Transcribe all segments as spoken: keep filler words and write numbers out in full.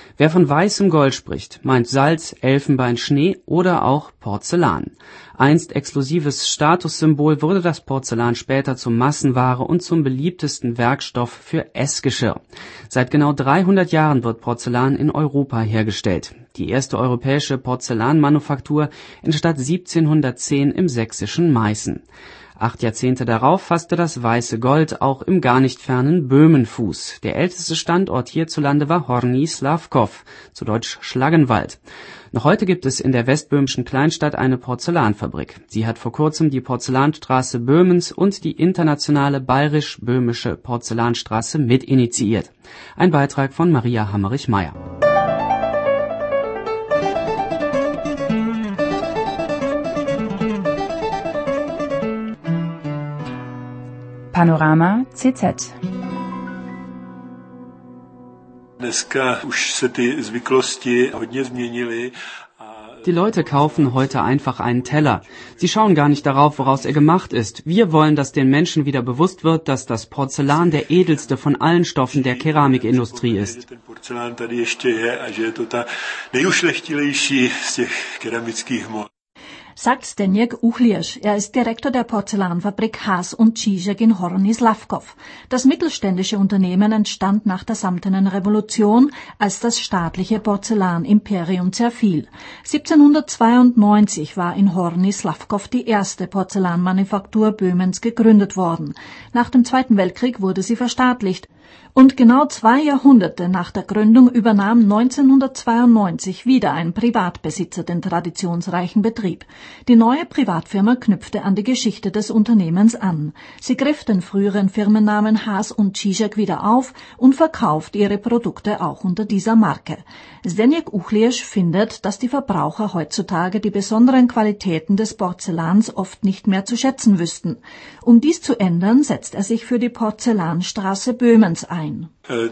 Wer von weißem Gold spricht, meint Salz, Elfenbein, Schnee oder auch Porzellan. Einst exklusives Statussymbol wurde das Porzellan später zur Massenware und zum beliebtesten Werkstoff für Essgeschirr. Seit genau dreihundert Jahren wird Porzellan in Europa hergestellt. Die erste europäische Porzellanmanufaktur entstand siebzehnhundertzehn im sächsischen Meißen. Acht Jahrzehnte darauf fasste das weiße Gold auch im gar nicht fernen Böhmen Fuß. Der älteste Standort hierzulande war Horní Slavkov, zu Deutsch Schlaggenwald. Noch heute gibt es in der westböhmischen Kleinstadt eine Porzellanfabrik. Sie hat vor kurzem die Porzellanstraße Böhmens und die internationale bayerisch-böhmische Porzellanstraße mitinitiiert. Ein Beitrag von Maria Hammerich-Meyer. Panorama C Z. Dneska už se ty zvyklosti hodně změnily. Die Leute kaufen heute einfach einen Teller. Sie schauen gar nicht darauf, woraus er gemacht ist. Wir wollen, dass den Menschen wieder bewusst wird, dass das Porzellan der edelste von allen Stoffen der Keramikindustrie ist. Porzelán tady ještě je a že je to ta nejušlechtilejší z těch keramických hmot. Sagt Zdeněk Uchlierz. Er ist Direktor der Porzellanfabrik Haas und Žižek in Horní Slavkov. Das mittelständische Unternehmen entstand nach der Samtenen Revolution, als das staatliche Porzellanimperium zerfiel. siebzehnhundertzweiundneunzig war in Horní Slavkov die erste Porzellanmanufaktur Böhmens gegründet worden. Nach dem Zweiten Weltkrieg wurde sie verstaatlicht. Und genau zwei Jahrhunderte nach der Gründung übernahm neunzehnhundertzweiundneunzig wieder ein Privatbesitzer den traditionsreichen Betrieb. Die neue Privatfirma knüpfte an die Geschichte des Unternehmens an. Sie griff den früheren Firmennamen Haas und Žižek wieder auf und verkauft ihre Produkte auch unter dieser Marke. Zdeněk Uchlierz findet, dass die Verbraucher heutzutage die besonderen Qualitäten des Porzellans oft nicht mehr zu schätzen wüssten. Um dies zu ändern, setzt er sich für die Porzellanstraße Böhmens ein.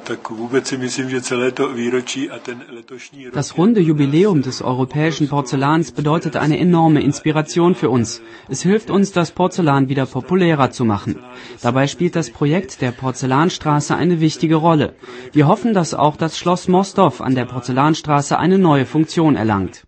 Das runde Jubiläum des europäischen Porzellans bedeutet eine enorme Inspiration für uns. Es hilft uns, das Porzellan wieder populärer zu machen. Dabei spielt das Projekt der Porzellanstraße eine wichtige Rolle. Wir hoffen, dass auch das Schloss Mostow an der Porzellanstraße eine neue Funktion erlangt.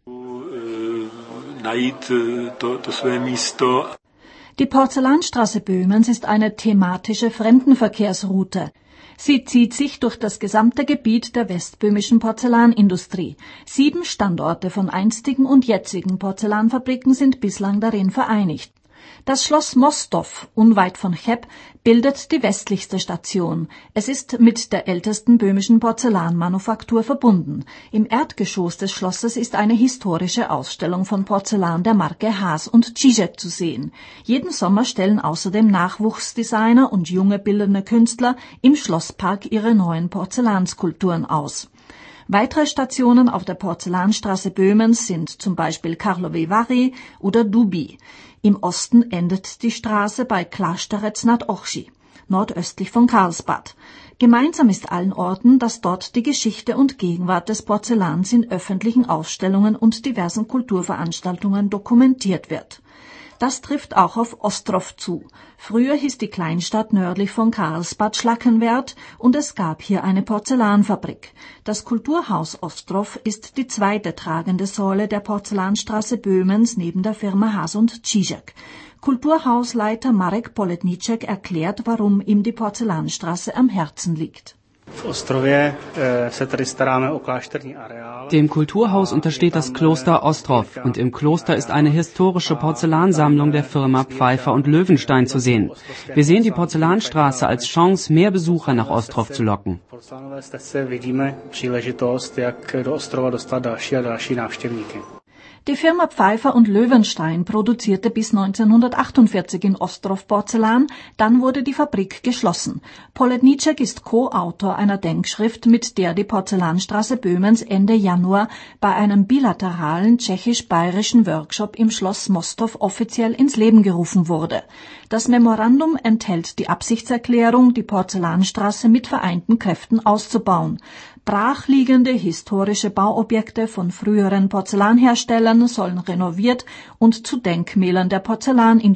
Die Porzellanstraße Böhmens ist eine thematische Fremdenverkehrsroute. Sie zieht sich durch das gesamte Gebiet der westböhmischen Porzellanindustrie. Sieben Standorte von einstigen und jetzigen Porzellanfabriken sind bislang darin vereinigt. Das Schloss Mostow, unweit von Cheb, bildet die westlichste Station. Es ist mit der ältesten böhmischen Porzellanmanufaktur verbunden. Im Erdgeschoss des Schlosses ist eine historische Ausstellung von Porzellan der Marke Haas und Žižek zu sehen. Jeden Sommer stellen außerdem Nachwuchsdesigner und junge bildende Künstler im Schlosspark ihre neuen Porzellanskulpturen aus. Weitere Stationen auf der Porzellanstraße Böhmens sind zum Beispiel Karlovy Vary oder Duby. Im Osten endet die Straße bei Klášterec nad Ochři, nordöstlich von Karlsbad. Gemeinsam ist allen Orten, dass dort die Geschichte und Gegenwart des Porzellans in öffentlichen Ausstellungen und diversen Kulturveranstaltungen dokumentiert wird. Das trifft auch auf Ostrov zu. Früher hieß die Kleinstadt nördlich von Karlsbad Schlackenwerth und es gab hier eine Porzellanfabrik. Das Kulturhaus Ostrov ist die zweite tragende Säule der Porzellanstraße Böhmens neben der Firma Haas und Žižek. Kulturhausleiter Marek Poledníček erklärt, warum ihm die Porzellanstraße am Herzen liegt. Dem Kulturhaus untersteht das Kloster Ostrov und im Kloster ist eine historische Porzellansammlung der Firma Pfeiffer und Löwenstein zu sehen. Wir sehen die Porzellanstraße als Chance, mehr Besucher nach Ostrov zu locken. Die Firma Pfeiffer und Löwenstein produzierte bis neunzehnhundertachtundvierzig in Ostrov Porzellan, dann wurde die Fabrik geschlossen. Poledníček ist Co-Autor einer Denkschrift, mit der die Porzellanstraße Böhmens Ende Januar bei einem bilateralen tschechisch-bayerischen Workshop im Schloss Mostow offiziell ins Leben gerufen wurde. Das Memorandum enthält die Absichtserklärung, die Porzellanstraße mit vereinten Kräften auszubauen. Brachliegende historische Bauobjekte von früheren Porzellanherstellern sollen renoviert und zu Denkmälern der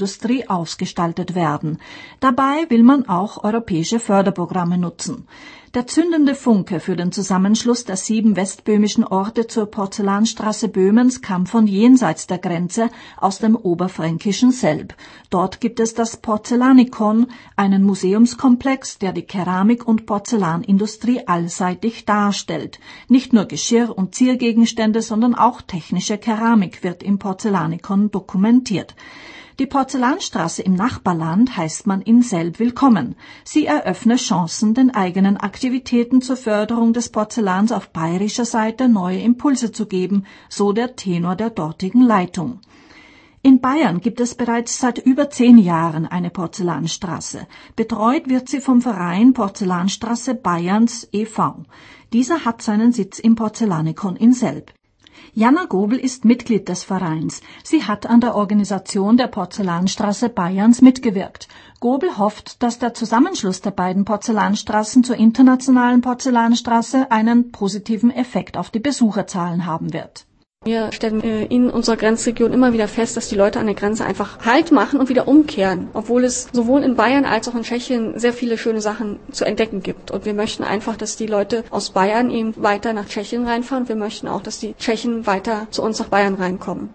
Porzellanindustrie ausgestaltet werden. Dabei will man auch europäische Förderprogramme nutzen. Der zündende Funke für den Zusammenschluss der sieben westböhmischen Orte zur Porzellanstraße Böhmens kam von jenseits der Grenze aus dem oberfränkischen Selb. Dort gibt es das Porzellanikon, einen Museumskomplex, der die Keramik- und Porzellanindustrie allseitig darstellt. Nicht nur Geschirr und Ziergegenstände, sondern auch technische Keramik wird im Porzellanikon dokumentiert. Die Porzellanstraße im Nachbarland heißt man in Selb willkommen. Sie eröffne Chancen, den eigenen Aktivitäten zur Förderung des Porzellans auf bayerischer Seite neue Impulse zu geben, so der Tenor der dortigen Leitung. In Bayern gibt es bereits seit über zehn Jahren eine Porzellanstraße. Betreut wird sie vom Verein Porzellanstraße Bayerns e V Dieser hat seinen Sitz im Porzellanikon in Selb. Jana Gobel ist Mitglied des Vereins. Sie hat an der Organisation der Porzellanstraße Bayerns mitgewirkt. Gobel hofft, dass der Zusammenschluss der beiden Porzellanstraßen zur internationalen Porzellanstraße einen positiven Effekt auf die Besucherzahlen haben wird. Wir stellen in unserer Grenzregion immer wieder fest, dass die Leute an der Grenze einfach Halt machen und wieder umkehren, obwohl es sowohl in Bayern als auch in Tschechien sehr viele schöne Sachen zu entdecken gibt. Und wir möchten einfach, dass die Leute aus Bayern eben weiter nach Tschechien reinfahren. Wir möchten auch, dass die Tschechen weiter zu uns nach Bayern reinkommen.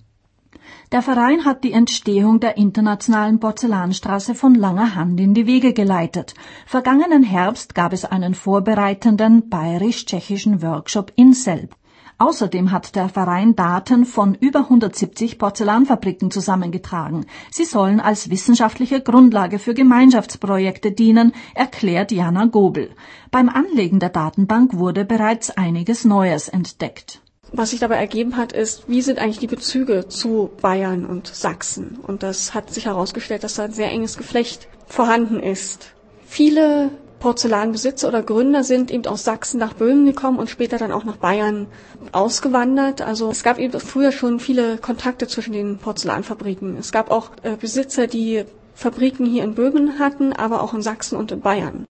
Der Verein hat die Entstehung der internationalen Porzellanstraße von langer Hand in die Wege geleitet. Vergangenen Herbst gab es einen vorbereitenden bayerisch-tschechischen Workshop in Selb. Außerdem hat der Verein Daten von über hundertsiebzig Porzellanfabriken zusammengetragen. Sie sollen als wissenschaftliche Grundlage für Gemeinschaftsprojekte dienen, erklärt Jana Gobel. Beim Anlegen der Datenbank wurde bereits einiges Neues entdeckt. Was sich dabei ergeben hat, ist, wie sind eigentlich die Bezüge zu Bayern und Sachsen? Und das hat sich herausgestellt, dass da ein sehr enges Geflecht vorhanden ist. Viele Porzellanbesitzer oder Gründer sind eben aus Sachsen nach Böhmen gekommen und später dann auch nach Bayern ausgewandert. Also es gab eben früher schon viele Kontakte zwischen den Porzellanfabriken. Es gab auch äh, Besitzer, die Fabriken hier in Böhmen hatten, aber auch in Sachsen und in Bayern.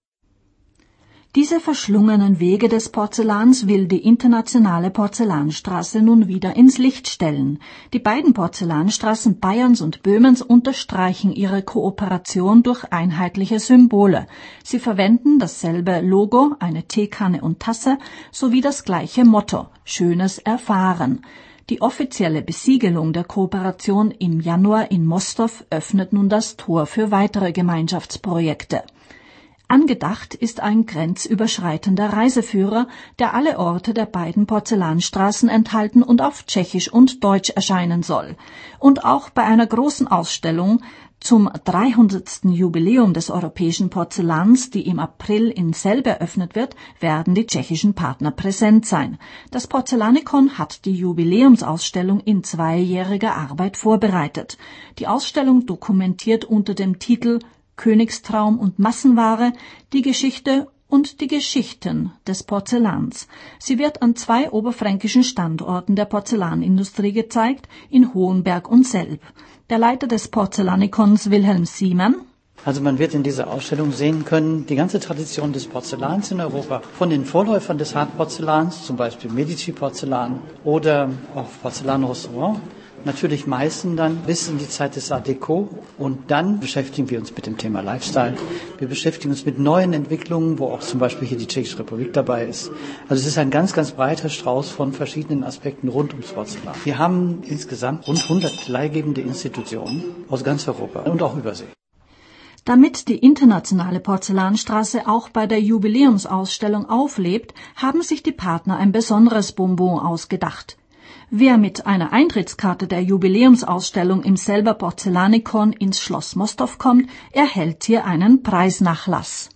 Diese verschlungenen Wege des Porzellans will die internationale Porzellanstraße nun wieder ins Licht stellen. Die beiden Porzellanstraßen Bayerns und Böhmens unterstreichen ihre Kooperation durch einheitliche Symbole. Sie verwenden dasselbe Logo, eine Teekanne und Tasse, sowie das gleiche Motto: Schönes erfahren. Die offizielle Besiegelung der Kooperation im Januar in Mostow öffnet nun das Tor für weitere Gemeinschaftsprojekte. Angedacht ist ein grenzüberschreitender Reiseführer, der alle Orte der beiden Porzellanstraßen enthalten und auf Tschechisch und Deutsch erscheinen soll. Und auch bei einer großen Ausstellung zum dreihundertsten Jubiläum des europäischen Porzellans, die im April in Selb eröffnet wird, werden die tschechischen Partner präsent sein. Das Porzellanikon hat die Jubiläumsausstellung in zweijähriger Arbeit vorbereitet. Die Ausstellung dokumentiert unter dem Titel Königstraum und Massenware die Geschichte und die Geschichten des Porzellans. Sie wird an zwei oberfränkischen Standorten der Porzellanindustrie gezeigt, in Hohenberg und Selb. Der Leiter des Porzellanikons, Wilhelm Siemann: Also man wird in dieser Ausstellung sehen können, die ganze Tradition des Porzellans in Europa, von den Vorläufern des Hartporzellans, zum Beispiel Medici-Porzellan oder auch Porzellanrestaurant, natürlich meistens dann bis in die Zeit des Art Deco, und dann beschäftigen wir uns mit dem Thema Lifestyle. Wir beschäftigen uns mit neuen Entwicklungen, wo auch zum Beispiel hier die Tschechische Republik dabei ist. Also es ist ein ganz, ganz breiter Strauß von verschiedenen Aspekten rund ums Porzellan. Wir haben insgesamt rund hundert leihgebende Institutionen aus ganz Europa und auch Übersee. Damit die internationale Porzellanstraße auch bei der Jubiläumsausstellung auflebt, haben sich die Partner ein besonderes Bonbon ausgedacht. Wer mit einer Eintrittskarte der Jubiläumsausstellung im Selber Porzellanikon ins Schloss Mostow kommt, erhält hier einen Preisnachlass.